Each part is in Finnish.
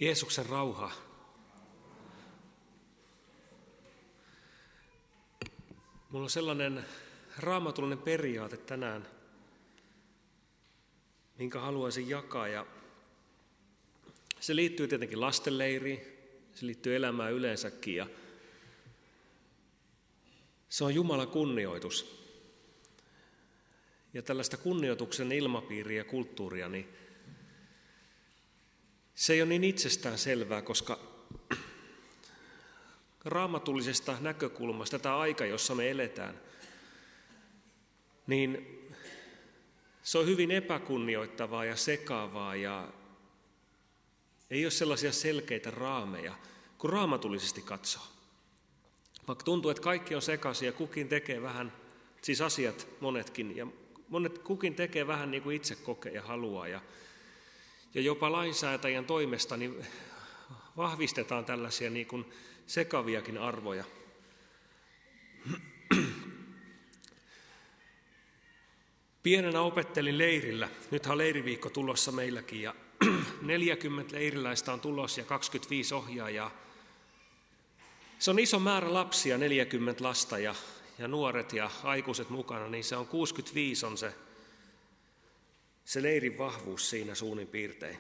Jeesuksen rauha. Mulla on sellainen raamatullinen periaate tänään, minkä haluaisin jakaa. Ja se liittyy tietenkin lastenleiriin, se liittyy elämään yleensäkin. Ja se on Jumalan kunnioitus. Ja tällaista kunnioituksen ilmapiiriä ja kulttuuria, niin se ei ole niin itsestään selvää, koska raamatullisesta näkökulmasta tämä aika, jossa me eletään, niin se on hyvin epäkunnioittavaa ja sekaavaa ja ei ole sellaisia selkeitä raameja, kun raamatullisesti katsoo. Vaikka tuntuu, että kaikki on sekaisin ja kukin tekee vähän, siis asiat monetkin, ja kukin tekee vähän niin kuin itse kokee ja haluaa. Ja jopa lainsäätäjän toimesta niin vahvistetaan tällaisia niin kuin sekaviakin arvoja. Pienenä opettelin leirillä. Nythän on leiriviikko tulossa meilläkin ja 40 leiriläistä on tulossa ja 25 ohjaajaa. Se on iso määrä lapsia, 40 lasta ja nuoret ja aikuiset mukana, niin se on 65 on se leirin vahvuus siinä suunnin piirtein.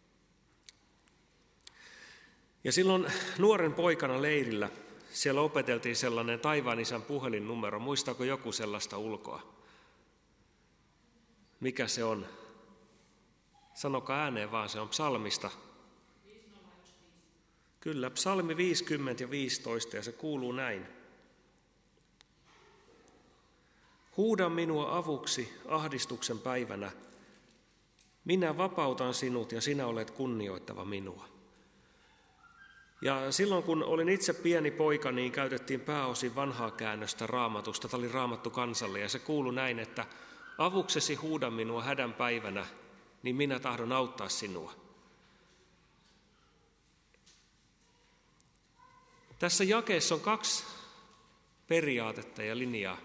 Ja silloin nuoren poikana leirillä siellä opeteltiin sellainen taivaan isän puhelinnumero. Muistaako joku sellaista ulkoa? Mikä se on? Sanokaa ääneen vaan, se on psalmista. Kyllä, psalmi 50 ja 15 ja se kuuluu näin. Huuda minua avuksi ahdistuksen päivänä. Minä vapautan sinut ja sinä olet kunnioittava minua. Ja silloin kun olin itse pieni poika, niin käytettiin pääosin vanhaa käännöstä Raamatusta. Tämä oli Raamattu kansalle ja se kuului näin, että avuksesi huuda minua hädän päivänä, niin minä tahdon auttaa sinua. Tässä jakeessa on 2 periaatetta ja linjaa.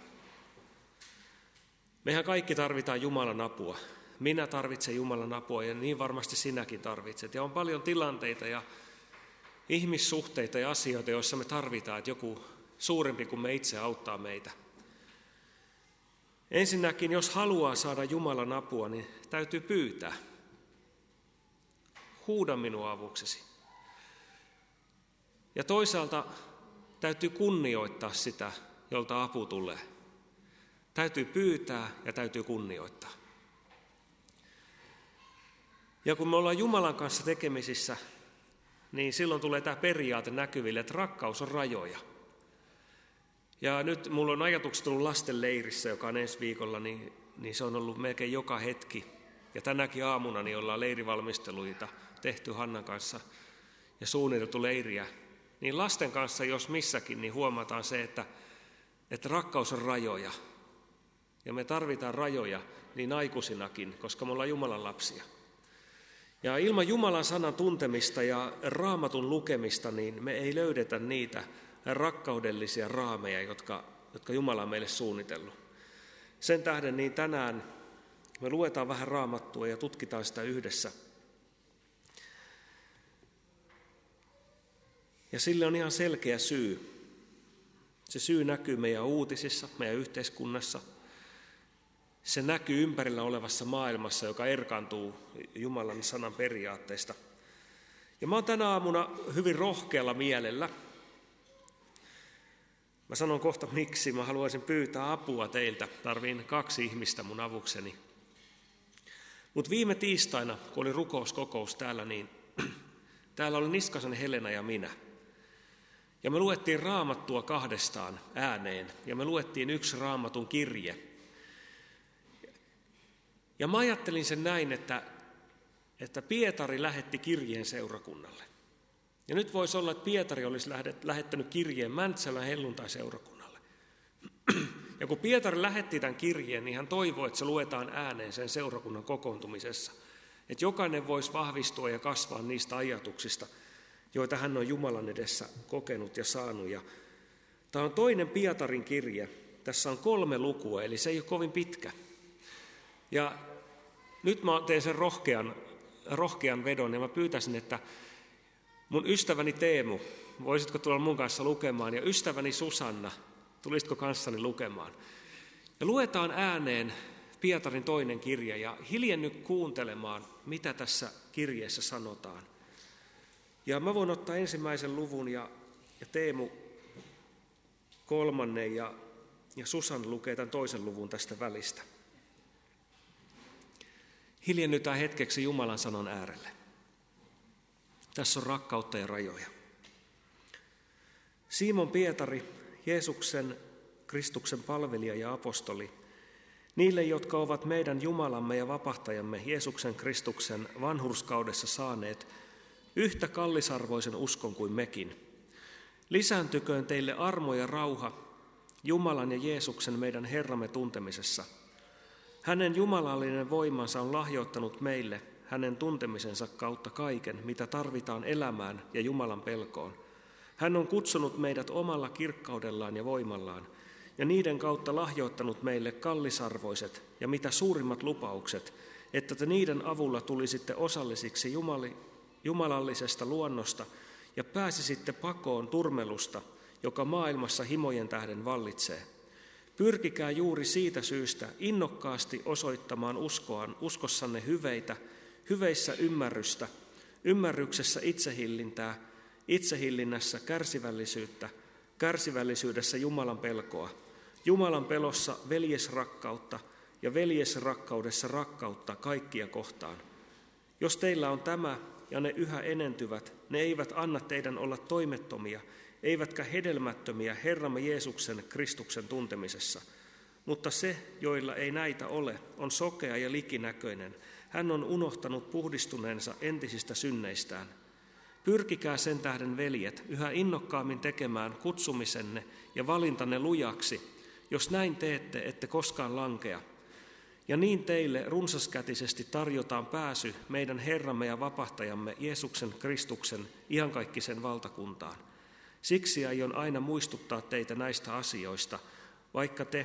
Mehän kaikki tarvitaan Jumalan apua. Minä tarvitsen Jumalan apua ja niin varmasti sinäkin tarvitset. Ja on paljon tilanteita ja ihmissuhteita ja asioita, joissa me tarvitaan, että joku suurempi kuin me itse auttaa meitä. Ensinnäkin, jos haluaa saada Jumalan apua, niin täytyy pyytää. Huuda minua avuksesi. Ja toisaalta täytyy kunnioittaa sitä, jolta apu tulee. Täytyy pyytää ja täytyy kunnioittaa. Ja kun me ollaan Jumalan kanssa tekemisissä, niin silloin tulee tämä periaate näkyville, että rakkaus on rajoja. Ja nyt mulla on ajatukset tullut lastenleirissä, joka on ensi viikolla, niin se on ollut melkein joka hetki. Ja tänäkin aamuna niin ollaan leirivalmisteluita tehty Hannan kanssa ja suunniteltu leiriä. Niin lasten kanssa, jos missäkin, niin huomataan se, että rakkaus on rajoja. Ja me tarvitaan rajoja niin aikuisinakin, koska me ollaan Jumalan lapsia. Ja ilman Jumalan sanan tuntemista ja Raamatun lukemista, niin me ei löydetä niitä rakkaudellisia raameja, jotka Jumala on meille suunnitellut. Sen tähden niin tänään me luetaan vähän Raamattua ja tutkitaan sitä yhdessä. Ja sille on ihan selkeä syy. Se syy näkyy meidän uutisissa, meidän yhteiskunnassa. Se näkyy ympärillä olevassa maailmassa, joka erkaantuu Jumalan sanan periaatteista. Ja mä oon tänä aamuna hyvin rohkealla mielellä. Mä sanon kohta miksi. Mä haluaisin pyytää apua teiltä. Tarviin 2 ihmistä mun avukseni. Mutta viime tiistaina, kun oli rukouskokous täällä, niin täällä oli Niskasen Helena ja minä. Ja me luettiin Raamattua 2 ääneen. Ja me luettiin 1 Raamatun kirje. Ja mä ajattelin sen näin, että Pietari lähetti kirjeen seurakunnalle. Ja nyt voisi olla, että Pietari olisi lähettänyt kirjeen Mäntsälän helluntai-seurakunnalle. Ja kun Pietari lähetti tämän kirjeen, niin hän toivoi, että se luetaan ääneen sen seurakunnan kokoontumisessa. Että jokainen voisi vahvistua ja kasvaa niistä ajatuksista, joita hän on Jumalan edessä kokenut ja saanut. Ja tämä on 2. Pietarin kirje. Tässä on 3 lukua, eli se ei ole kovin pitkä. Ja nyt mä teen sen rohkean vedon ja mä pyytäisin, että Mun ystäväni Teemu, voisitko tulla mun kanssa lukemaan? Ja ystäväni Susanna, tulisitko kanssani lukemaan? Ja luetaan ääneen Pietarin toinen kirja ja hiljenny kuuntelemaan, mitä tässä kirjeessä sanotaan. Ja mä voin ottaa ensimmäisen luvun ja Teemu kolmannen ja Susan lukee tämän toisen luvun tästä välistä. Hiljennytään hetkeksi Jumalan sanan äärelle. Tässä on rakkautta ja rajoja. Simon Pietari, Jeesuksen Kristuksen palvelija ja apostoli, niille, jotka ovat meidän Jumalamme ja vapahtajamme Jeesuksen Kristuksen vanhurskaudessa saaneet yhtä kallisarvoisen uskon kuin mekin. Lisääntyköön teille armo ja rauha Jumalan ja Jeesuksen meidän Herramme tuntemisessa. Hänen jumalallinen voimansa on lahjoittanut meille hänen tuntemisensa kautta kaiken, mitä tarvitaan elämään ja Jumalan pelkoon. Hän on kutsunut meidät omalla kirkkaudellaan ja voimallaan, ja niiden kautta lahjoittanut meille kallisarvoiset ja mitä suurimmat lupaukset, että te niiden avulla tulisitte osallisiksi jumalallisesta luonnosta ja pääsisitte pakoon turmelusta, joka maailmassa himojen tähden vallitsee. Pyrkikää juuri siitä syystä innokkaasti osoittamaan uskossanne hyveissä ymmärrystä, ymmärryksessä itsehillintää, itsehillinnässä kärsivällisyyttä, kärsivällisyydessä Jumalan pelkoa, Jumalan pelossa veljesrakkautta ja veljesrakkaudessa rakkautta kaikkia kohtaan. Jos teillä on tämä ja ne yhä enentyvät, ne eivät anna teidän olla toimettomia, eivätkä hedelmättömiä Herramme Jeesuksen Kristuksen tuntemisessa. Mutta se, joilla ei näitä ole, on sokea ja likinäköinen. Hän on unohtanut puhdistuneensa entisistä synneistään. Pyrkikää sen tähden, veljet, yhä innokkaammin tekemään kutsumisenne ja valintanne lujaksi. Jos näin teette, ette koskaan lankea. Ja niin teille runsaskätisesti tarjotaan pääsy meidän Herramme ja vapahtajamme Jeesuksen Kristuksen iankaikkisen valtakuntaan. Siksi aion aina muistuttaa teitä näistä asioista, vaikka te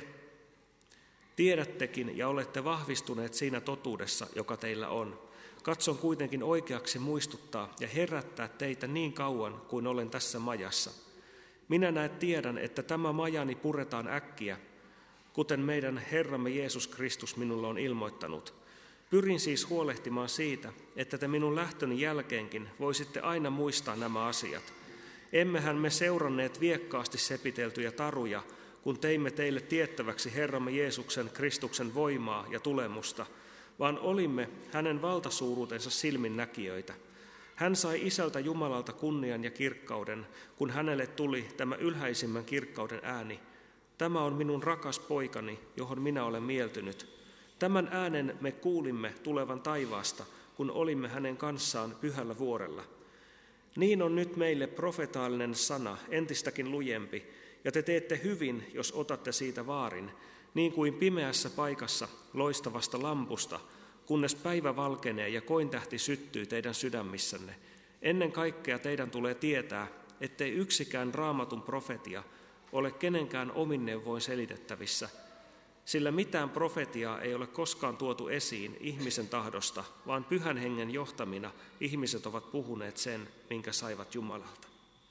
tiedättekin ja olette vahvistuneet siinä totuudessa, joka teillä on. Katson kuitenkin oikeaksi muistuttaa ja herättää teitä niin kauan kuin olen tässä majassa. Minä näet tiedän, että tämä majani puretaan äkkiä, kuten meidän Herramme Jeesus Kristus minulle on ilmoittanut. Pyrin siis huolehtimaan siitä, että te minun lähtöni jälkeenkin voisitte aina muistaa nämä asiat. Emmehän me seuranneet viekkaasti sepiteltyjä taruja, kun teimme teille tiettäväksi Herramme Jeesuksen Kristuksen voimaa ja tulemusta, vaan olimme hänen valtasuuruutensa silminnäkijöitä. Hän sai Isältä Jumalalta kunnian ja kirkkauden, kun hänelle tuli tämä ylhäisimmän kirkkauden ääni. Tämä on minun rakas poikani, johon minä olen mieltynyt. Tämän äänen me kuulimme tulevan taivaasta, kun olimme hänen kanssaan pyhällä vuorella. Niin on nyt meille profetaalinen sana, entistäkin lujempi, ja te teette hyvin, jos otatte siitä vaarin, niin kuin pimeässä paikassa loistavasta lampusta, kunnes päivä valkenee ja kointähti syttyy teidän sydämissänne. Ennen kaikkea teidän tulee tietää, ettei yksikään Raamatun profetia ole kenenkään omin neuvoin selitettävissä, sillä mitään profetiaa ei ole koskaan tuotu esiin ihmisen tahdosta, vaan Pyhän Hengen johtamina ihmiset ovat puhuneet sen, minkä saivat Jumalalta.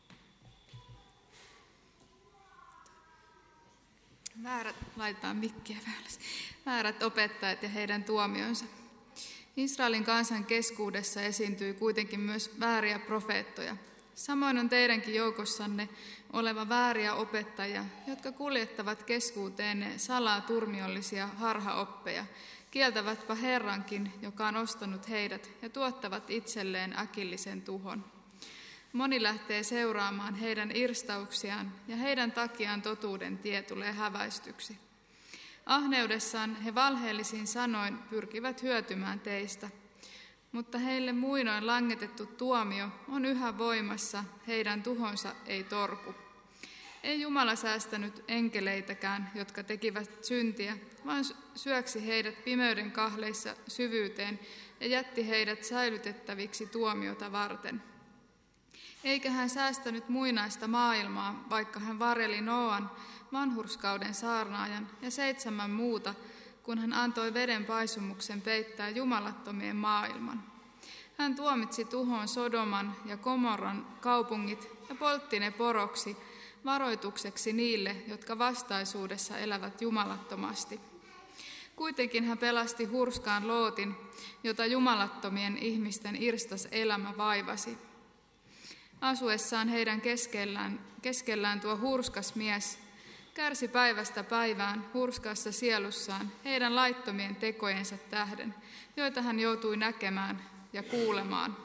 Väärät opettajat ja heidän tuomionsa. Israelin kansan keskuudessa esiintyi kuitenkin myös vääriä profeettoja. Samoin on teidänkin joukossanne oleva vääriä opettajia, jotka kuljettavat keskuuteenne salaa turmiollisia harhaoppeja, kieltävätpä Herrankin, joka on ostanut heidät, ja tuottavat itselleen äkillisen tuhon. Moni lähtee seuraamaan heidän irstauksiaan, ja heidän takiaan totuuden tie tulee häväistyksi. Ahneudessaan he valheellisin sanoin pyrkivät hyötymään teistä, mutta heille muinoin langetettu tuomio on yhä voimassa, heidän tuhonsa ei torku. Ei Jumala säästänyt enkeleitäkään, jotka tekivät syntiä, vaan syöksi heidät pimeyden kahleissa syvyyteen ja jätti heidät säilytettäviksi tuomiota varten. Eikä hän säästänyt muinaista maailmaa, vaikka hän vareli Nooan, vanhurskauden saarnaajan, ja 7 muuta, kun hän antoi veden paisumuksen peittää jumalattomien maailman. Hän tuomitsi tuhoon Sodoman ja Gomorran kaupungit ja poltti ne poroksi varoitukseksi niille, jotka vastaisuudessa elävät jumalattomasti. Kuitenkin hän pelasti hurskaan Lootin, jota jumalattomien ihmisten irstas elämä vaivasi. Asuessaan heidän keskellään tuo hurskas mies kärsi päivästä päivään hurskaassa sielussaan heidän laittomien tekojensa tähden, joita hän joutui näkemään ja kuulemaan.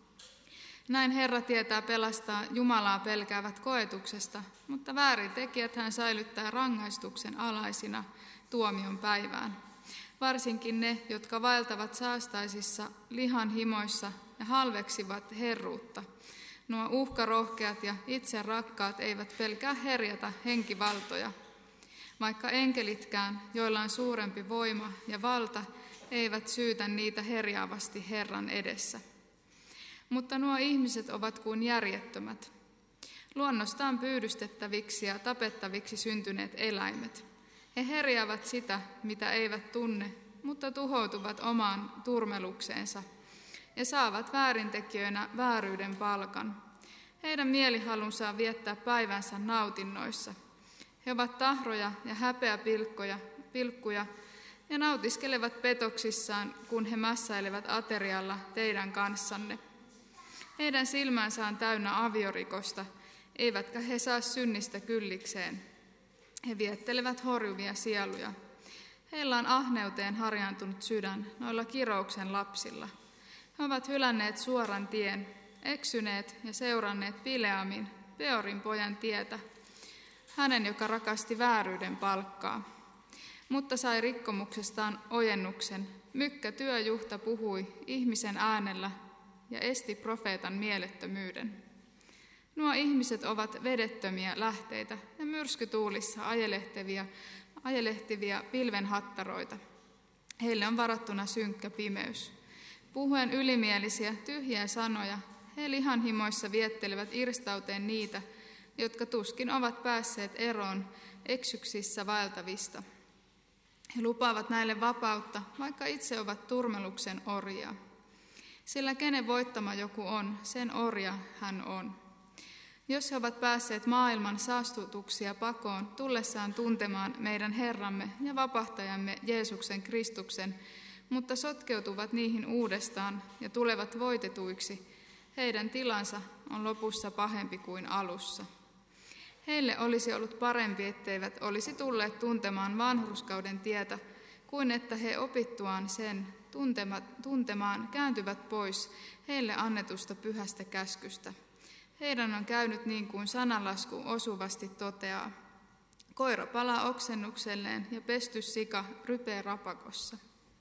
Näin Herra tietää pelastaa Jumalaa pelkäävät koetuksesta, mutta väärintekijät hän säilyttää rangaistuksen alaisina tuomion päivään. Varsinkin ne, jotka vaeltavat saastaisissa lihan himoissa ja halveksivat herruutta. Nuo uhkarohkeat ja itse rakkaat eivät pelkää herjata henkivaltoja, vaikka enkelitkään, joilla on suurempi voima ja valta, eivät syytä niitä herjaavasti Herran edessä. Mutta nuo ihmiset ovat kuin järjettömät, luonnostaan pyydystettäviksi ja tapettaviksi syntyneet eläimet. He herjaavat sitä, mitä eivät tunne, mutta tuhoutuvat omaan turmelukseensa ja saavat väärintekijöinä vääryyden palkan. Heidän mielihalunsa on viettää päivänsä nautinnoissa. He ovat tahroja ja häpeäpilkkuja ja nautiskelevat petoksissaan, kun he mässäilevät aterialla teidän kanssanne. Heidän silmänsä on täynnä aviorikosta, eivätkä he saa synnistä kyllikseen. He viettelevät horjuvia sieluja. Heillä on ahneuteen harjaantunut sydän noilla kirouksen lapsilla. He ovat hylänneet suoran tien, eksyneet ja seuranneet Bileamin, Peorin pojan tietä, hänen, joka rakasti vääryyden palkkaa. Mutta sai rikkomuksestaan ojennuksen. Mykkä työjuhta puhui ihmisen äänellä ja esti profeetan mielettömyyden. Nuo ihmiset ovat vedettömiä lähteitä ja myrskytuulissa ajelehtivia pilvenhattaroita. Heille on varattuna synkkä pimeys. Puhuen ylimielisiä, tyhjiä sanoja, he lihanhimoissa viettelevät irstauteen niitä, jotka tuskin ovat päässeet eroon eksyksissä vaeltavista. He lupaavat näille vapautta, vaikka itse ovat turmeluksen orjia. Sillä kenen voittama joku on, sen orja hän on. Jos he ovat päässeet maailman saastutuksia pakoon, tullessaan tuntemaan meidän Herramme ja vapahtajamme Jeesuksen Kristuksen, mutta sotkeutuvat niihin uudestaan ja tulevat voitetuiksi, heidän tilansa on lopussa pahempi kuin alussa. Heille olisi ollut parempi, etteivät olisi tulleet tuntemaan vanhurskauden tietä, kuin että he opittuaan sen tuntemaan kääntyvät pois heille annetusta pyhästä käskystä. Heidän on käynyt niin kuin sananlasku osuvasti toteaa. Koira palaa oksennukselleen ja pesty sika rypee rapakossa.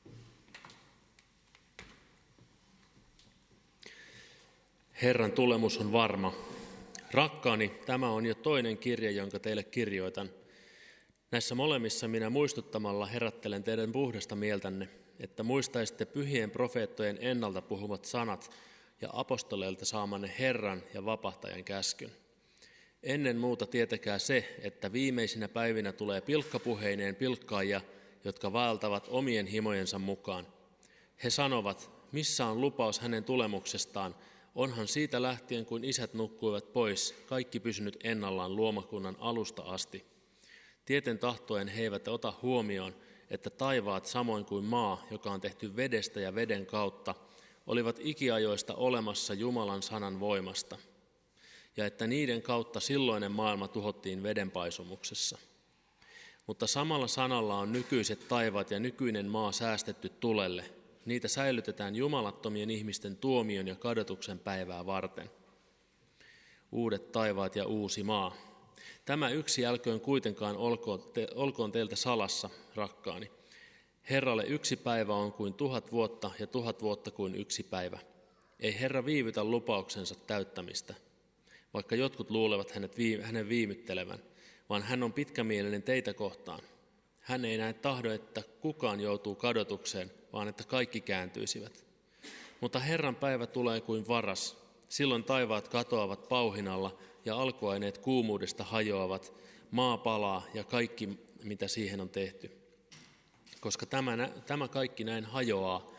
Herran tulemus on varma. Rakkaani, tämä on jo toinen kirje, jonka teille kirjoitan. Näissä molemmissa minä muistuttamalla herättelen teidän puhdasta mieltänne, että muistaisitte pyhien profeettojen ennalta puhumat sanat ja apostoleilta saamanne Herran ja vapahtajan käskyn. Ennen muuta tietäkää se, että viimeisinä päivinä tulee pilkkapuheineen pilkkaajia, jotka vaeltavat omien himojensa mukaan. He sanovat, missä on lupaus hänen tulemuksestaan, onhan siitä lähtien, kun isät nukkuivat pois, kaikki pysynyt ennallaan luomakunnan alusta asti. Tieten tahtoen he eivät ota huomioon, että taivaat samoin kuin maa, joka on tehty vedestä ja veden kautta, olivat ikiajoista olemassa Jumalan sanan voimasta, ja että niiden kautta silloinen maailma tuhottiin vedenpaisumuksessa. Mutta samalla sanalla on nykyiset taivaat ja nykyinen maa säästetty tulelle. Niitä säilytetään jumalattomien ihmisten tuomion ja kadotuksen päivää varten. Uudet taivaat ja uusi maa. Tämä yksi älköön kuitenkaan olkoon teiltä salassa, rakkaani. Herralle yksi päivä on kuin 1000 vuotta ja 1000 vuotta kuin yksi päivä. Ei Herra viivytä lupauksensa täyttämistä, vaikka jotkut luulevat hänen viimyttelevän, vaan hän on pitkämielinen teitä kohtaan. Hän ei näe tahdo, että kukaan joutuu kadotukseen, vaan että kaikki kääntyisivät. Mutta Herran päivä tulee kuin varas. Silloin taivaat katoavat pauhinalla ja alkuaineet kuumuudesta hajoavat, maa palaa ja kaikki, mitä siihen on tehty. Koska tämä kaikki näin hajoaa,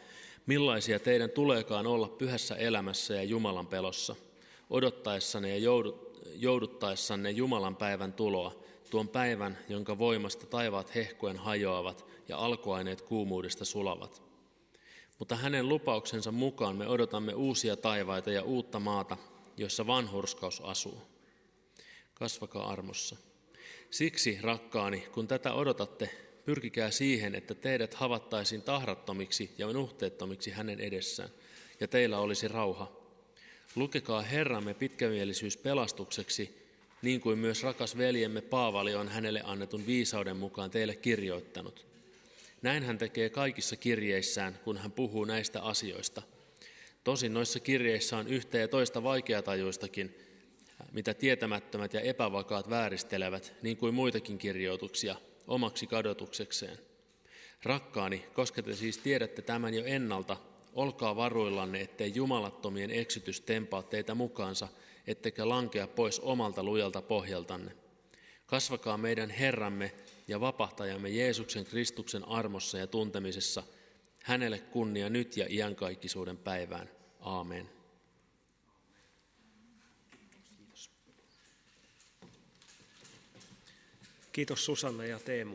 millaisia teidän tuleekaan olla pyhässä elämässä ja Jumalan pelossa, odottaessanne ja jouduttaessanne Jumalan päivän tuloa, tuon päivän, jonka voimasta taivaat hehkuen hajoavat ja alkuaineet kuumuudesta sulavat. Mutta hänen lupauksensa mukaan me odotamme uusia taivaita ja uutta maata, jossa vanhurskaus asuu. Kasvakaa armossa. Siksi, rakkaani, kun tätä odotatte, pyrkikää siihen, että teidät havattaisiin tahrattomiksi ja nuhteettomiksi hänen edessään, ja teillä olisi rauha. Lukekaa Herramme pitkämielisyys pelastukseksi, niin kuin myös rakas veljemme Paavali on hänelle annetun viisauden mukaan teille kirjoittanut. Näin hän tekee kaikissa kirjeissään, kun hän puhuu näistä asioista. Tosin noissa kirjeissä on yhtä ja toista vaikeatajuistakin, mitä tietämättömät ja epävakaat vääristelevät, niin kuin muitakin kirjoituksia, omaksi kadotuksekseen. Rakkaani, koska te siis tiedätte tämän jo ennalta, olkaa varuillanne, ettei jumalattomien eksytys tempaa teitä mukaansa, ettekä lankea pois omalta lujalta pohjaltanne. Kasvakaa meidän Herramme ja vapahtajamme Jeesuksen Kristuksen armossa ja tuntemisessa. Hänelle kunnia nyt ja iankaikkisuuden päivään. Aamen. Kiitos Susanna ja Teemu.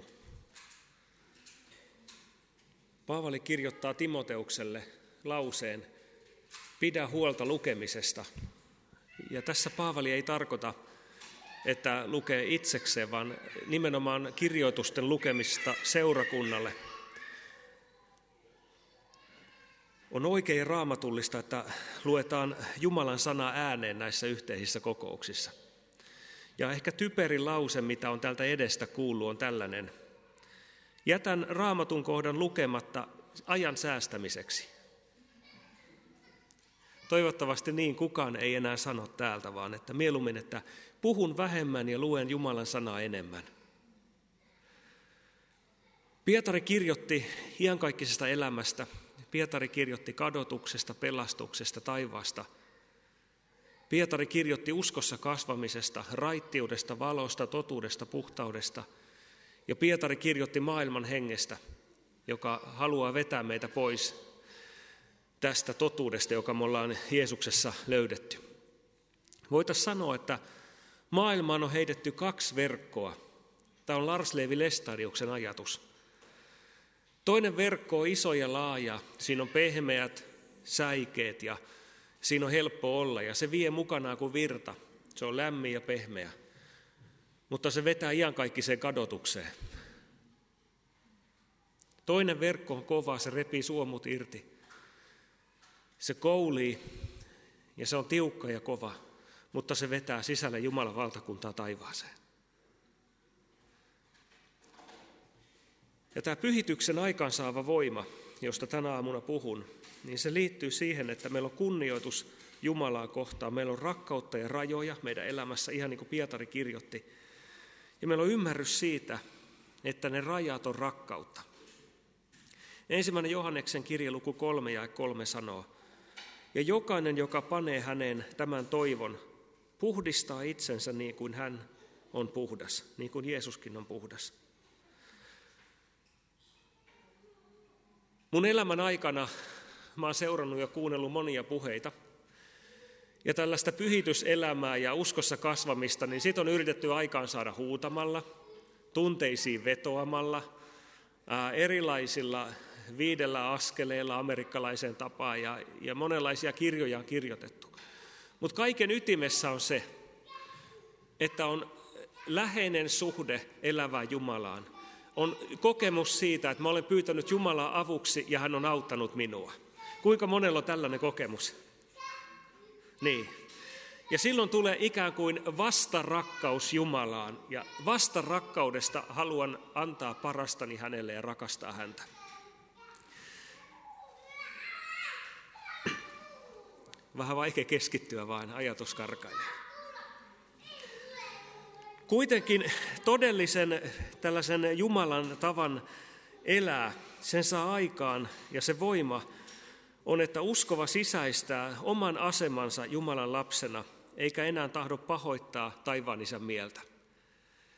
Paavali kirjoittaa Timoteukselle lauseen, pidä huolta lukemisesta. Ja tässä Paavali ei tarkoita, että lukee itsekseen, vaan nimenomaan kirjoitusten lukemista seurakunnalle. On oikein raamatullista, että luetaan Jumalan sana ääneen näissä yhteisissä kokouksissa. Ja ehkä typerin lause, mitä on täältä edestä kuullut, on tällainen. Jätän raamatun kohdan lukematta ajan säästämiseksi. Toivottavasti niin kukaan ei enää sano täältä, vaan että mieluummin, että puhun vähemmän ja luen Jumalan sanaa enemmän. Pietari kirjoitti iankaikkisesta elämästä. Pietari kirjoitti kadotuksesta, pelastuksesta, taivaasta. Pietari kirjoitti uskossa kasvamisesta, raittiudesta, valosta, totuudesta, puhtaudesta. Ja Pietari kirjoitti maailman hengestä, joka haluaa vetää meitä pois tästä totuudesta, joka me ollaan Jeesuksessa löydetty. Voitaisiin sanoa, että maailmaan on heitetty 2 verkkoa. Tämä on Lars Levi Lestadiuksen ajatus. Toinen verkko on iso ja laaja, siinä on pehmeät säikeet ja siinä on helppo olla ja se vie mukanaan kuin virta. Se on lämmin ja pehmeä, mutta se vetää iankaikkiseen kadotukseen. Toinen verkko on kova, se repii suomut irti. Se koulii ja se on tiukka ja kova, mutta se vetää sisälle Jumalan valtakuntaa taivaaseen. Ja tämä pyhityksen aikaansaava voima, josta tänä aamuna puhun, niin se liittyy siihen, että meillä on kunnioitus Jumalaa kohtaan. Meillä on rakkautta ja rajoja meidän elämässä, ihan niin kuin Pietari kirjoitti. Ja meillä on ymmärrys siitä, että ne rajat on rakkautta. 1. Johanneksen kirje luku 3 ja 3 sanoo, ja jokainen, joka panee häneen tämän toivon, puhdistaa itsensä niin kuin hän on puhdas, niin kuin Jeesuskin on puhdas. Mun elämän aikana mä oon seurannut ja kuunnellut monia puheita. Ja tällaista pyhityselämää ja uskossa kasvamista, niin siitä on yritetty aikaan saada huutamalla, tunteisiin vetoamalla, erilaisilla 5 askeleilla amerikkalaiseen tapaan ja monenlaisia kirjoja on kirjoitettu. Mutta kaiken ytimessä on se, että on läheinen suhde elävään Jumalaan. On kokemus siitä, että mä olen pyytänyt Jumalaa avuksi ja hän on auttanut minua. Kuinka monella on tällainen kokemus? Niin. Ja silloin tulee ikään kuin vastarakkaus Jumalaan. Ja vastarakkaudesta haluan antaa parastani hänelle ja rakastaa häntä. Vähän vaikea keskittyä, vaan ajatus karkailee. Kuitenkin todellisen tällaisen Jumalan tavan elää, sen saa aikaan ja se voima on, että uskova sisäistää oman asemansa Jumalan lapsena, eikä enää tahdo pahoittaa taivaan isän mieltä.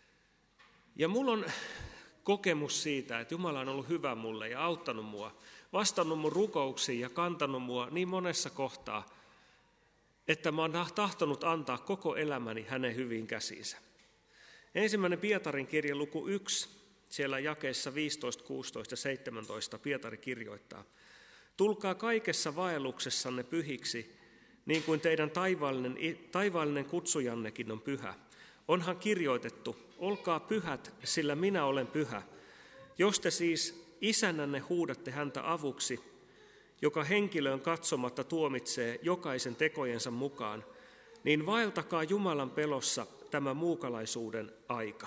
Ja mulla on kokemus siitä, että Jumala on ollut hyvä mulle ja auttanut mua. vastannut mun rukouksiin ja kantanut mua niin monessa kohtaa, että mä oon tahtonut antaa koko elämäni hänen hyviin käsiinsä. Ensimmäinen Pietarin kirje luku 1, siellä jakeissa 15, 16 ja 17 Pietari kirjoittaa: tulkaa kaikessa vaelluksessanne pyhiksi, niin kuin teidän taivaallinen kutsujannekin on pyhä. Onhan kirjoitettu, olkaa pyhät, sillä minä olen pyhä. Jos te siis isännänne huudatte häntä avuksi, joka henkilöön katsomatta tuomitsee jokaisen tekojensa mukaan, niin vaeltakaa Jumalan pelossa tämä muukalaisuuden aika.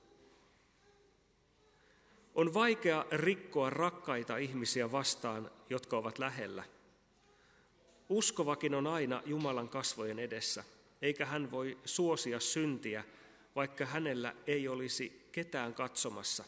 On vaikea rikkoa rakkaita ihmisiä vastaan, jotka ovat lähellä. Uskovakin on aina Jumalan kasvojen edessä, eikä hän voi suosia syntiä, vaikka hänellä ei olisi ketään katsomassa.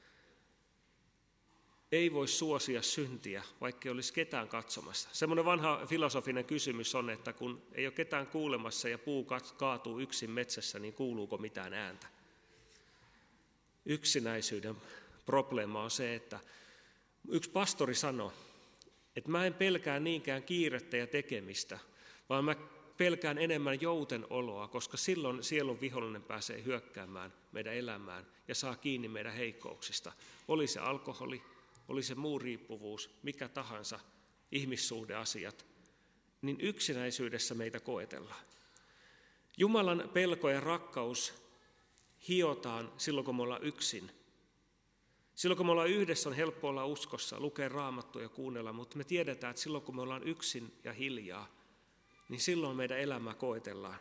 Ei voi suosia syntiä, vaikka ei olisi ketään katsomassa. Semmoinen vanha filosofinen kysymys on, että kun ei ole ketään kuulemassa ja puu kaatuu yksin metsässä, niin kuuluuko mitään ääntä? Yksinäisyyden probleema on se, että yksi pastori sanoi, että mä en pelkää niinkään kiirettä ja tekemistä, vaan mä pelkään enemmän joutenoloa, koska silloin sielun vihollinen pääsee hyökkäämään meidän elämään ja saa kiinni meidän heikkouksista. Oli se alkoholi, oli se muu riippuvuus, mikä tahansa, ihmissuhdeasiat, niin yksinäisyydessä meitä koetellaan. Jumalan pelko ja rakkaus hiotaan silloin, kun me ollaan yksin. Silloin, kun me ollaan yhdessä, on helppo olla uskossa, lukea Raamattua ja kuunnella, mutta me tiedetään, että silloin, kun me ollaan yksin ja hiljaa, niin silloin meidän elämää koetellaan.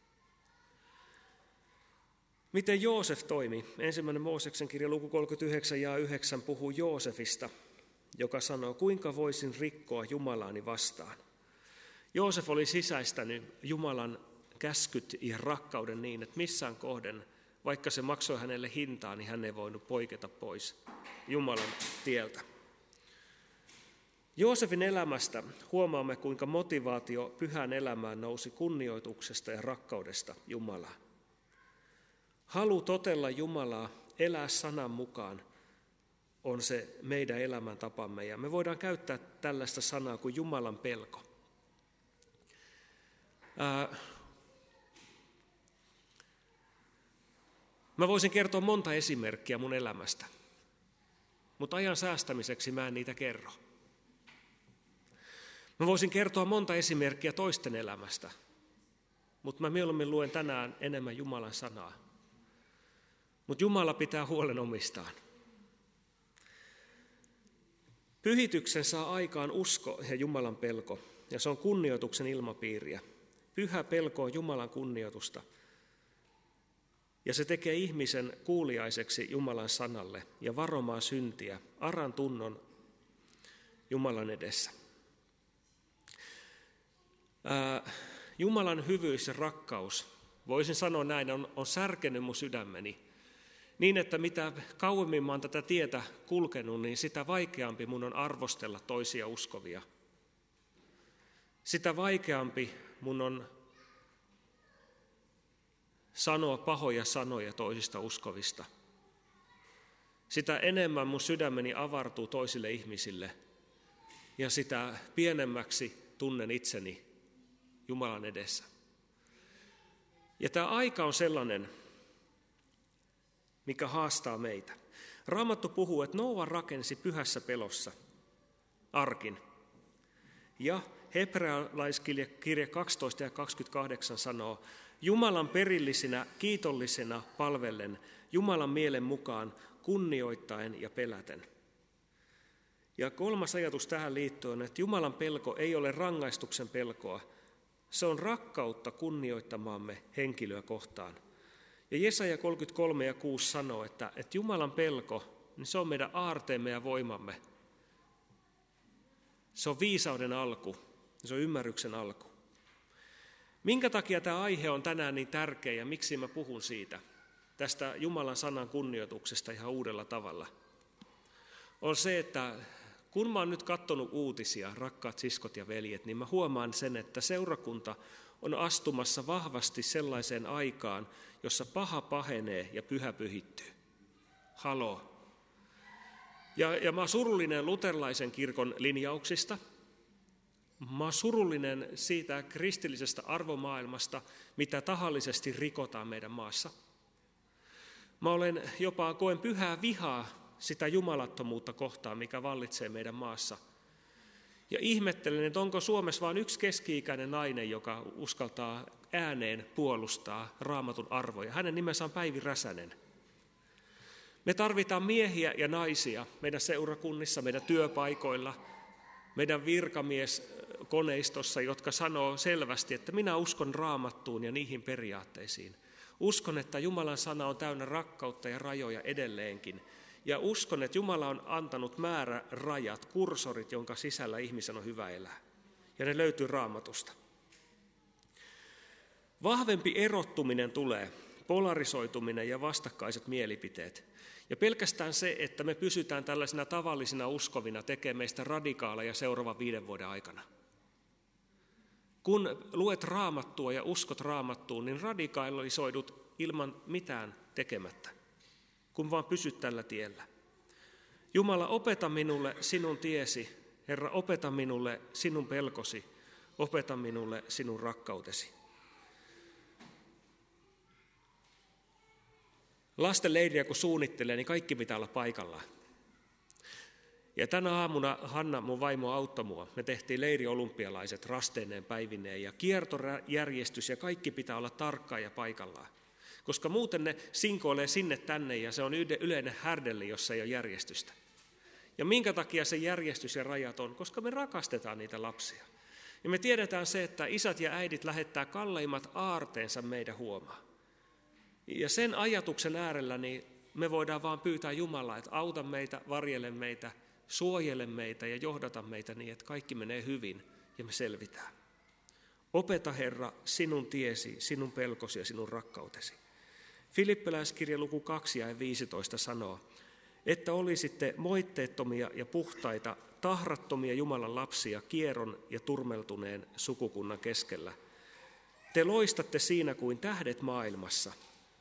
Miten Joosef toimi? Ensimmäinen Mooseksen kirja luku 39 ja 9 puhuu Joosefista, joka sanoo, kuinka voisin rikkoa Jumalaani vastaan. Joosef oli sisäistänyt Jumalan käskyt ja rakkauden niin, että missään kohden, vaikka se maksoi hänelle hintaa, niin hän ei voinut poiketa pois Jumalan tieltä. Joosefin elämästä huomaamme, kuinka motivaatio pyhän elämään nousi kunnioituksesta ja rakkaudesta Jumalaa. Halu totella Jumalaa, elää sanan mukaan, on se meidän elämäntapamme. Ja me voidaan käyttää tällaista sanaa kuin Jumalan pelko. Mä voisin kertoa monta esimerkkiä mun elämästä, mutta ajan säästämiseksi mä en niitä kerro. Mä voisin kertoa monta esimerkkiä toisten elämästä, mutta mä mieluummin luen tänään enemmän Jumalan sanaa. Mutta Jumala pitää huolen omistaan. Pyhityksen saa aikaan usko ja Jumalan pelko, ja se on kunnioituksen ilmapiiriä. Pyhä pelko on Jumalan kunnioitusta, ja se tekee ihmisen kuuliaiseksi Jumalan sanalle ja varomaan syntiä, aran tunnon Jumalan edessä. Jumalan hyvyys ja rakkaus, voisin sanoa näin, on särkenyt mun sydämeni. Niin, että mitä kauemmin mä oon tätä tietä kulkenut, niin sitä vaikeampi mun on arvostella toisia uskovia. Sitä vaikeampi mun on sanoa pahoja sanoja toisista uskovista. Sitä enemmän mun sydämeni avartuu toisille ihmisille ja sitä pienemmäksi tunnen itseni Jumalan edessä. Ja tämä aika on sellainen, mikä haastaa meitä. Raamattu puhuu, että Noa rakensi pyhässä pelossa arkin. Ja hebrealaiskirje 12 ja 28 sanoo, Jumalan perillisinä, kiitollisena palvellen, Jumalan mielen mukaan, kunnioittaen ja peläten. Ja kolmas ajatus tähän liittyen on, että Jumalan pelko ei ole rangaistuksen pelkoa, se on rakkautta kunnioittamaamme henkilöä kohtaan. Ja Jesaja 33 ja 6 sanoo, että Jumalan pelko, niin se on meidän aarteemme ja voimamme. Se on viisauden alku, se on ymmärryksen alku. Minkä takia tämä aihe on tänään niin tärkeä ja miksi mä puhun siitä, tästä Jumalan sanan kunnioituksesta ihan uudella tavalla, on se, että kun mä oon nyt katsonut uutisia, rakkaat siskot ja veljet, niin mä huomaan sen, että seurakunta on astumassa vahvasti sellaiseen aikaan, jossa paha pahenee ja pyhä pyhittyy. Haloo. Ja mä oon surullinen luterilaisen kirkon linjauksista. Mä oon surullinen siitä kristillisestä arvomaailmasta, mitä tahallisesti rikotaan meidän maassa. Mä koen pyhää vihaa sitä jumalattomuutta kohtaan, mikä vallitsee meidän maassa. Ja ihmettelen, että onko Suomessa vain yksi keski-ikäinen nainen, joka uskaltaa ääneen puolustaa Raamatun arvoja. Hänen nimensä on Päivi Räsänen. Me tarvitaan miehiä ja naisia meidän seurakunnissa, meidän työpaikoilla, meidän virkamieskoneistossa, jotka sanoo selvästi, että minä uskon Raamattuun ja niihin periaatteisiin. Uskon, että Jumalan sana on täynnä rakkautta ja rajoja edelleenkin. Ja uskon, että Jumala on antanut määrärajat, kursorit, jonka sisällä ihmisen on hyvä elää. Ja ne löytyy Raamatusta. Vahvempi erottuminen tulee, polarisoituminen ja vastakkaiset mielipiteet. Ja pelkästään se, että me pysytään tällaisina tavallisina uskovina, tekee meistä radikaaleja seuraavan 5 vuoden aikana. Kun luet Raamattua ja uskot Raamattuun, niin radikalisoidut ilman mitään tekemättä, kun vaan pysyt tällä tiellä. Jumala, opeta minulle sinun tiesi. Herra, opeta minulle sinun pelkosi. Opeta minulle sinun rakkautesi. Lasten leiriä kun suunnittelee, niin kaikki pitää olla paikallaan. Ja tänä aamuna Hanna, mun vaimo, auttoi mua. Me tehtiin leiriolympialaiset rasteineen päivineen ja kiertojärjestys ja kaikki pitää olla tarkkaa ja paikallaan. Koska muuten ne sinkoilee sinne tänne ja se on yleinen härdelli, jos ei ole järjestystä. Ja minkä takia se järjestys ja rajat on? Koska me rakastetaan niitä lapsia. Ja me tiedetään se, että isät ja äidit lähettää kalleimmat aarteensa meidän huomaan. Ja sen ajatuksen äärellä niin me voidaan vaan pyytää Jumalaa, että auta meitä, varjele meitä, suojele meitä ja johdata meitä niin, että kaikki menee hyvin ja me selvitään. Opeta, Herra, sinun tiesi, sinun pelkosi ja sinun rakkautesi. Filippiläiskirja luku 2 ja 15 sanoo, että olisitte moitteettomia ja puhtaita, tahrattomia Jumalan lapsia kieron ja turmeltuneen sukukunnan keskellä. Te loistatte siinä kuin tähdet maailmassa.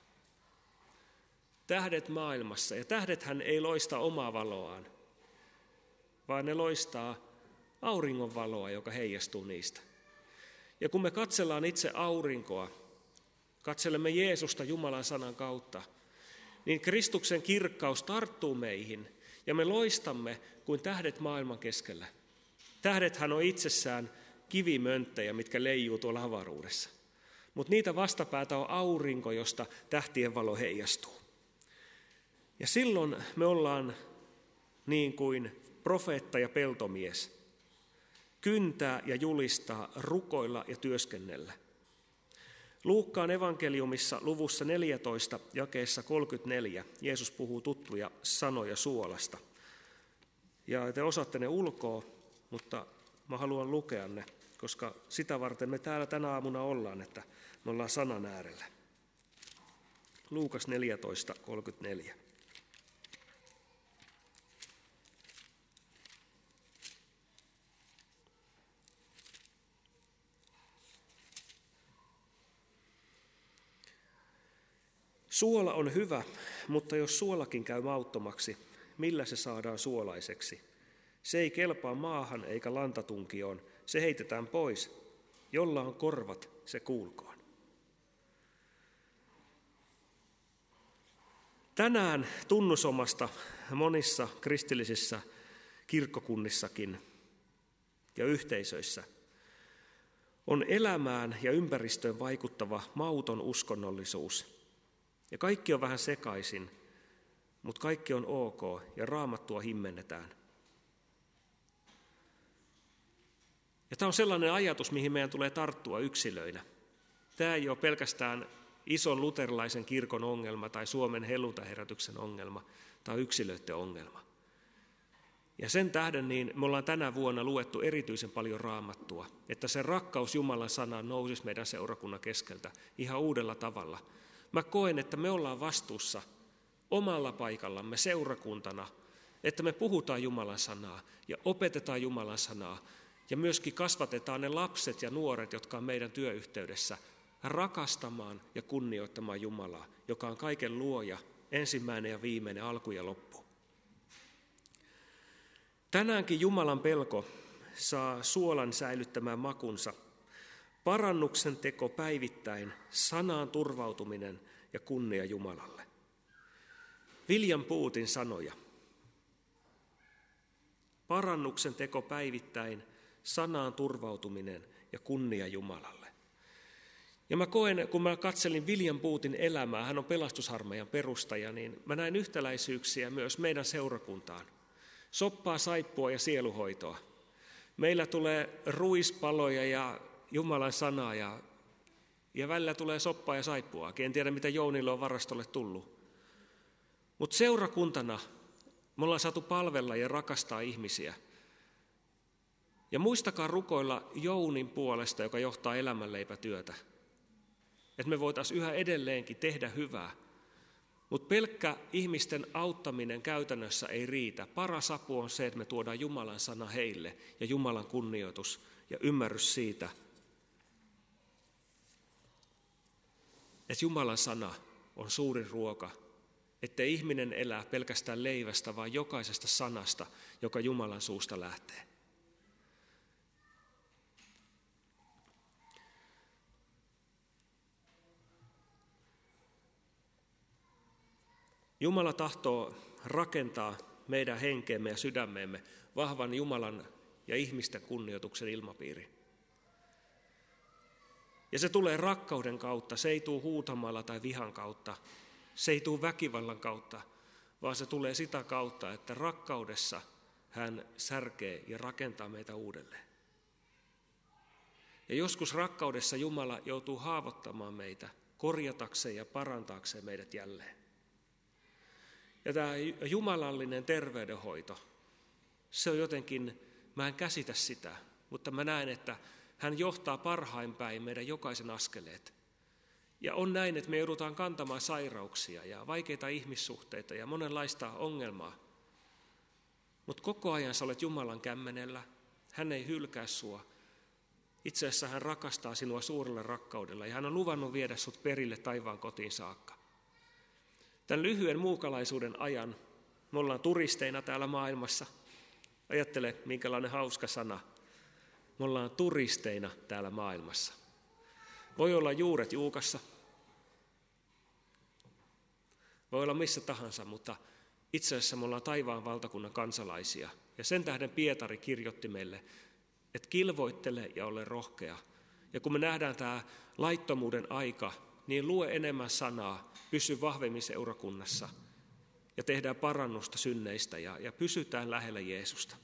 Tähdet maailmassa. Ja tähdethän ei loista omaa valoaan, vaan ne loistaa auringon valoa, joka heijastuu niistä. Ja kun me katsellaan itse aurinkoa, katselemme Jeesusta Jumalan sanan kautta, niin Kristuksen kirkkaus tarttuu meihin ja me loistamme kuin tähdet maailman keskellä. Tähdethän on itsessään kivimönttejä, mitkä leijuu tuolla avaruudessa. Mutta niitä vastapäätä on aurinko, josta tähtien valo heijastuu. Ja silloin me ollaan niin kuin profeetta ja peltomies. Kyntää ja julistaa, rukoilla ja työskennellä. Luukkaan evankeliumissa luvussa 14, jakeessa 34, Jeesus puhuu tuttuja sanoja suolasta. Ja te osaatte ne ulkoa, mutta mä haluan lukea ne, koska sitä varten me täällä tänä aamuna ollaan, että me ollaan sanan äärellä. Luukas 14, 34. Suola on hyvä, mutta jos suolakin käy mauttomaksi, millä se saadaan suolaiseksi? Se ei kelpaa maahan eikä lantatunkioon, se heitetään pois. Jolla on korvat, se kuulkoon. Tänään tunnusomasta monissa kristillisissä kirkkokunnissakin ja yhteisöissä on elämään ja ympäristöön vaikuttava mauton uskonnollisuus. Ja kaikki on vähän sekaisin, mutta kaikki on ok ja Raamattua himmennetään. Ja tämä on sellainen ajatus, mihin meidän tulee tarttua yksilöinä. Tämä ei ole pelkästään ison luterilaisen kirkon ongelma tai Suomen helluntaherätyksen ongelma tai yksilöiden ongelma. Ja sen tähden niin me ollaan tänä vuonna luettu erityisen paljon Raamattua, että se rakkaus Jumalan sanaan nousisi meidän seurakunnan keskeltä ihan uudella tavalla. Mä koen, että me ollaan vastuussa omalla paikallamme seurakuntana, että me puhutaan Jumalan sanaa ja opetetaan Jumalan sanaa ja myöskin kasvatetaan ne lapset ja nuoret, jotka on meidän työyhteydessä, rakastamaan ja kunnioittamaan Jumalaa, joka on kaiken luoja, ensimmäinen ja viimeinen, alku ja loppu. Tänäänkin Jumalan pelko saa suolan säilyttämään makunsa. Parannuksen teko päivittäin, sanaan turvautuminen ja kunnia Jumalalle. William Bootin sanoja. Parannuksen teko päivittäin, sanaan turvautuminen ja kunnia Jumalalle. Ja mä koen, kun mä katselin William Bootin elämää, hän on pelastusarmeijan perustaja, niin mä näin yhtäläisyyksiä myös meidän seurakuntaan. Soppaa, saippua ja sieluhoitoa. Meillä tulee ruispaloja ja Jumalan sanaa ja välillä tulee soppaa ja saippuaakin. En tiedä, mitä Jounille on varastolle tullut. Mutta seurakuntana me ollaan saatu palvella ja rakastaa ihmisiä. Ja muistakaa rukoilla Jounin puolesta, joka johtaa elämänleipätyötä. Että me voitaisiin yhä edelleenkin tehdä hyvää. Mutta pelkkä ihmisten auttaminen käytännössä ei riitä. Paras apu on se, että me tuodaan Jumalan sana heille ja Jumalan kunnioitus ja ymmärrys siitä, että Jumalan sana on suuri ruoka, ettei ihminen elää pelkästään leivästä, vaan jokaisesta sanasta, joka Jumalan suusta lähtee. Jumala tahtoo rakentaa meidän henkeemme ja sydämeemme vahvan Jumalan ja ihmisten kunnioituksen ilmapiiri. Ja se tulee rakkauden kautta, se ei tule huutamalla tai vihan kautta, se ei tule väkivallan kautta, vaan se tulee sitä kautta, että rakkaudessa hän särkee ja rakentaa meitä uudelleen. Ja joskus rakkaudessa Jumala joutuu haavoittamaan meitä, korjatakseen ja parantaakseen meidät jälleen. Ja tämä jumalallinen terveydenhoito, se on jotenkin, mä en käsitä sitä, mutta mä näen, että hän johtaa parhain päin meidän jokaisen askeleet. Ja on näin, että me joudutaan kantamaan sairauksia ja vaikeita ihmissuhteita ja monenlaista ongelmaa. Mutta koko ajan sä olet Jumalan kämmenellä, hän ei hylkää sua. Itse asiassa hän rakastaa sinua suurella rakkaudella ja hän on luvannut viedä sut perille taivaan kotiin saakka. Tämän lyhyen muukalaisuuden ajan me ollaan turisteina täällä maailmassa. Ajattele, minkälainen hauska sana. Me ollaan turisteina täällä maailmassa. Voi olla juuret Juukassa. Voi olla missä tahansa, mutta itse asiassa me ollaan taivaan valtakunnan kansalaisia. Ja sen tähden Pietari kirjoitti meille, että kilvoittele ja ole rohkea. Ja kun me nähdään tämä laittomuuden aika, niin lue enemmän sanaa, pysy vahvemmin seurakunnassa ja tehdään parannusta synneistä ja pysytään lähellä Jeesusta.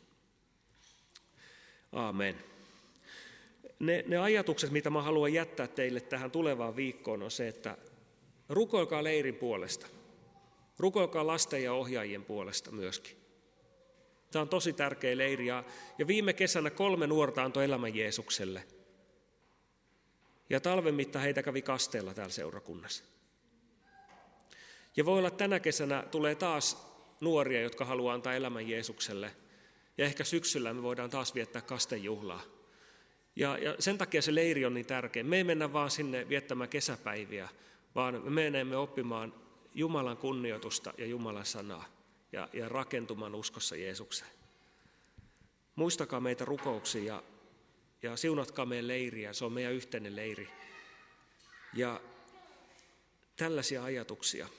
Aamen. Ne ajatukset, mitä mä haluan jättää teille tähän tulevaan viikkoon, on se, että rukoilkaa leirin puolesta. Rukoilkaa lasten ja ohjaajien puolesta myöskin. Tämä on tosi tärkeä leiri ja viime kesänä 3 nuorta antoi elämän Jeesukselle. Ja talven mittaan heitä kävi kasteella täällä seurakunnassa. Ja voi olla, että tänä kesänä tulee taas nuoria, jotka haluaa antaa elämän Jeesukselle. Ja ehkä syksyllä me voidaan taas viettää kastejuhlaa. Ja sen takia se leiri on niin tärkeä. Me ei mennä vaan sinne viettämään kesäpäiviä, vaan me menemme oppimaan Jumalan kunnioitusta ja Jumalan sanaa ja rakentumaan uskossa Jeesukseen. Muistakaa meitä rukouksia ja siunatkaa meidän leiriä, se on meidän yhteinen leiri. Ja tällaisia ajatuksia.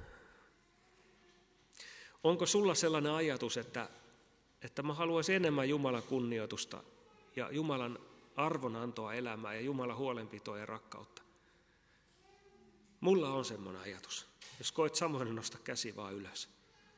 Onko sulla sellainen ajatus, että mä haluaisin enemmän Jumalan kunnioitusta ja Jumalan arvonantoa elämää ja Jumalan huolenpitoa ja rakkautta? Mulla on semmoinen ajatus. Jos koet samoin, nosta käsi vaan ylös.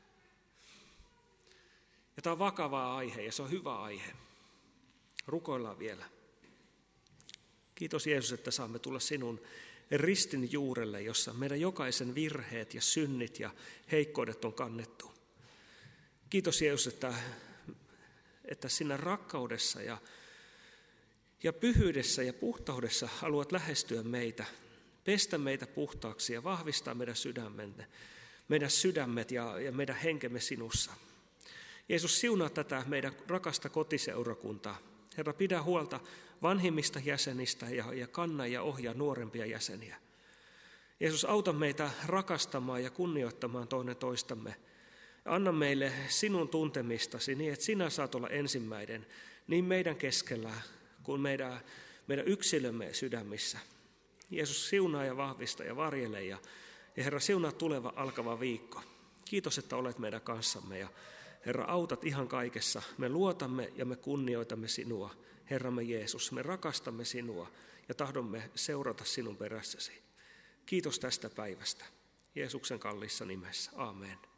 Ja tämä on vakava aihe ja se on hyvä aihe. Rukoillaan vielä. Kiitos Jeesus, että saamme tulla sinun ristin juurelle, jossa meidän jokaisen virheet ja synnit ja heikkoudet on kannettu. Kiitos Jeesus, että sinä rakkaudessa ja pyhyydessä ja puhtaudessa haluat lähestyä meitä, pestä meitä puhtaaksi ja vahvistaa meidän sydämet ja meidän henkemme sinussa. Jeesus, siunaa tätä meidän rakasta kotiseurakuntaa. Herra, pidä huolta vanhimmista jäsenistä ja kanna ja ohjaa nuorempia jäseniä. Jeesus, auta meitä rakastamaan ja kunnioittamaan toinen toistamme. Anna meille sinun tuntemistasi niin, että sinä saat olla ensimmäinen niin meidän keskellä kuin meidän yksilömme sydämissä. Jeesus, siunaa ja vahvista ja varjele ja Herra, siunaa tuleva alkava viikko. Kiitos, että olet meidän kanssamme ja Herra, autat ihan kaikessa. Me luotamme ja me kunnioitamme sinua, Herramme Jeesus. Me rakastamme sinua ja tahdomme seurata sinun perässäsi. Kiitos tästä päivästä. Jeesuksen kalliissa nimessä. Aamen.